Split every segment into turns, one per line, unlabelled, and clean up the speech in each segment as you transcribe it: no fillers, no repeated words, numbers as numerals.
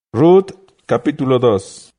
Ruth, capítulo 2.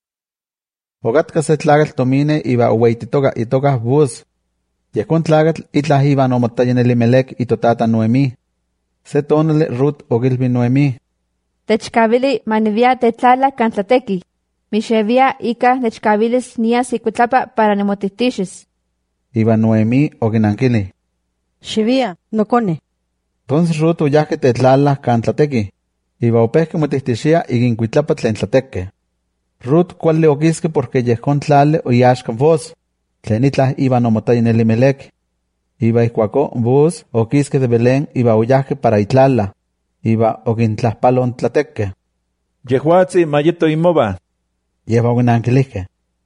Ocatka se tlacatl tomine iba ueititoca itoca Buz. Yehcon tlacatl itlah iba nomotaya en Elimelec itotata Noemí. Se tonale Ruth ogilbi Noemí.
Techkavili manivia tetlala cantlateki. Mixevia ika techkavilis nias ikutlapa para nemotitixis.
Iba Noemí oginankili.
Xivia, nocone.
Entonces Ruth oyahque tetlala cantlateki. Iba opehque motixtixia igincuitlapa tlen tlateque. Ruth cuali oquisque porque yehcon tlale oyaxca Boz, tlen itlah iba nomotaya en Elimelec. Iba ihcuaco Boz oquisque de Belén iba oyahque para itlala. Iba oquintlahpalo tlateque.
Yehuatzi mayeto imoba.
Iba oginanquilihque.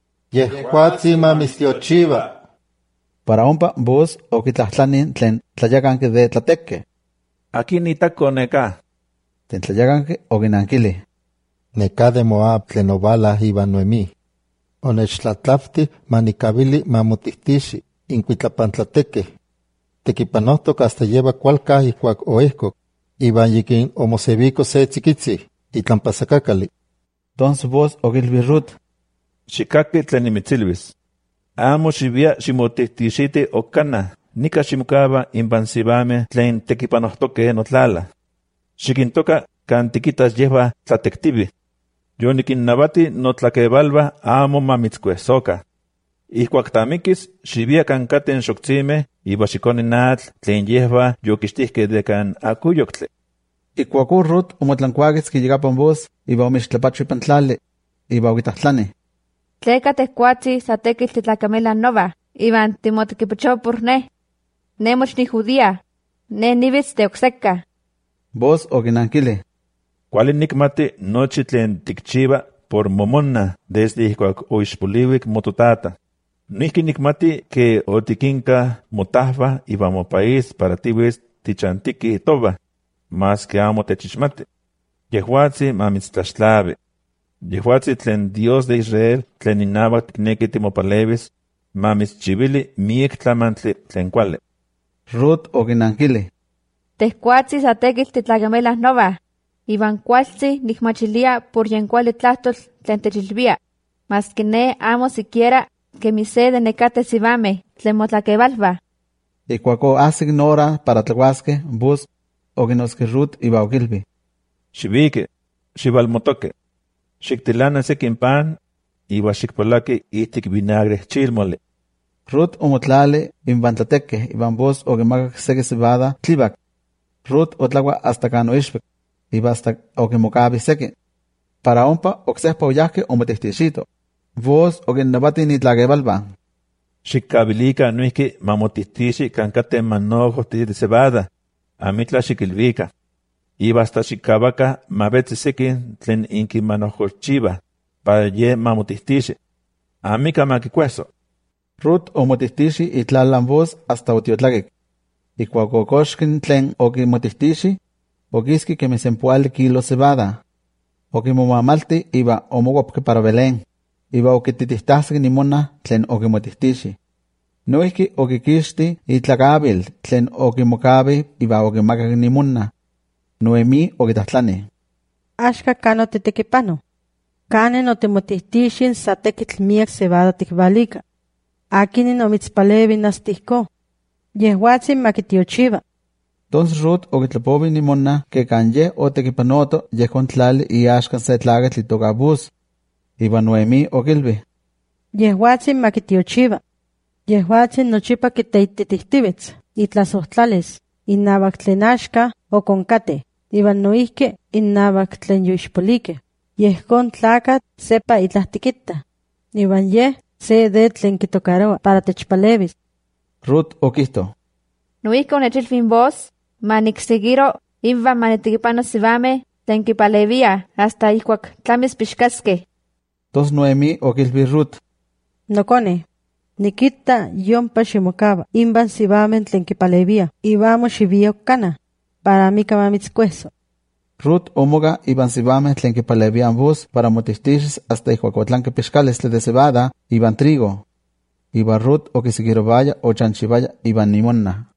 Yehuatzi mamistiochiva.
Para ompa Boz oquitlahtlanin tlen tlayacanque de tlateque.
Aquí nitaco neka.
Tlen tlayacanque oginanquili.
Neca de Moab tlen ovala iba Noemí. Onechtlatlafti manicavili mamutihtishi incuitlapantlateque. Tequipanohtoc hasta lleva cualca ihcuac oehcoc. Iban yiquin omosebico se tziquitzi, itlampasacacali.
Entonces Boz ogilbi Ruth.
Xicaqui tlen nimitzilvis. Amo xivia ximotihtiixiti ocana. Nica ximocava inpansivame tlen tequipanohtoque notlala. Xiquintoca cantiquitas lleva tlatectivi. Yo niquinnavati notlaquevalva amo mamitzcuesoca. Ihcuac tamiquis, xivia cancaten xoctzime, iba xiconin atl, tlen lleva yoquixtihque de can acuyoctle.
Icuacu Ruth omotlancuaquitz que llegapan Boz iba omixtlapacho ipan tlali. Iba oquitahtlani.
Tleca tecuatzi satekil titlacamela nova. Iban timotequipochopur ne. Nemoch ni judía. Ne nivitz de oxeca.
Boz oginanquili.
Cuali nicmati nochi tlen ticchiva por momonna desde ihcuac oixpoliuic mototata. Nihki nicmati que otiquinca motahva iba mo país para tiwis tichantiqui tova, mas que amo techixmati. Yehuatzi mamitztlaxtlavi. Yehuatzi tlen Dios de Israel tlen inahuac ticnequi timopalevis, mamitzchivili miec tlamantli tlen cuali.
Ruth oginanquili.
Tecuatzi satekil titlacamela nova. Iban cualtzi nicmachilia por yencuali tlahtol tlen techilvia. Mas que ne amo siquiera que mi sede necate sivame tlen motlaquevalva.
Icuaco asignora para tlacuasque Boz oginosque Ruth iba ogilbi.
Xivique, xivalmotoque. Xictilana sequin pan, iba xicpolaqui ihtic vinagre chilmole.
Ruth omotlali inban tlateque iban Boz ogimacac seque cebada tlibac. Ruth otlagua hasta cano ishpec. Iba hasta ogimocabi seque. Para ompa ocsehpa oyahque omotihtiixito. Boz oginnavati nitlaquevalva.
Xicabilica nuihki mamotihtiixi cancate manojohti de cebada. Amitla xicilvica. Iba hasta xicavaca mabetzi sequin tlen inki manojolchiva. Para ye mamotihtiixi. Amica maquicueso.
Ruth omotihtiixi itlalan Boz hasta otiotlakik. Icuacocoxquin tlen okimotihtiixi, oquisqui que misempuali kilo cebada. Okimomamalti iba omoguapque para Belén. Iba okititihtasqui nimona tlen okimotihtiixi. Noihki okiquixti itlacabil tlen okimocabi iba okimacac nimona. Noemí okitahtlani.
Axca cano titequipano. Cane notimotihtiixin satekitl miak cebada ticvalica. Aquinin omitzpalevi nastihco. Yehuatzi maquitiochiva.
Entonces Ruth okitlapovi nimona que can ye otequipanoto yehcon tlali iaxcan se tlacatl itoca Buz. Iba Noemí okilbi.
Yehuatzi maquitiochiva. Yehuatzi nochipa quiteititihtivitz, itlasohtlalis, innabac tlen axca o concate, iban noihque innabac tlen yoixpolique. Yehcon tlacat sepa itlahtiquita, iban ye se de tlen quitocaroa para techpalevis.
Ruth okihto.
Nuihco nechilfin Boz, manicseguiro iba manitequipano sivame tlen kipalevia hasta ihcuac tlamis pixcasque.
Tos Noemí okilbi Ruth.
Nocone, nikita yompa ximocava, inban sivamen tlen quipalevia, ibamo xivia ocana, para mica mamitzcueso.
Ruth omoga iban sivame tlen quipalevian Boz para motihtiixis hasta ihcuacotlanque pixcales de cebada iban trigo. Iba Ruth oquisiquirovaya o chanchivaya iban nimona.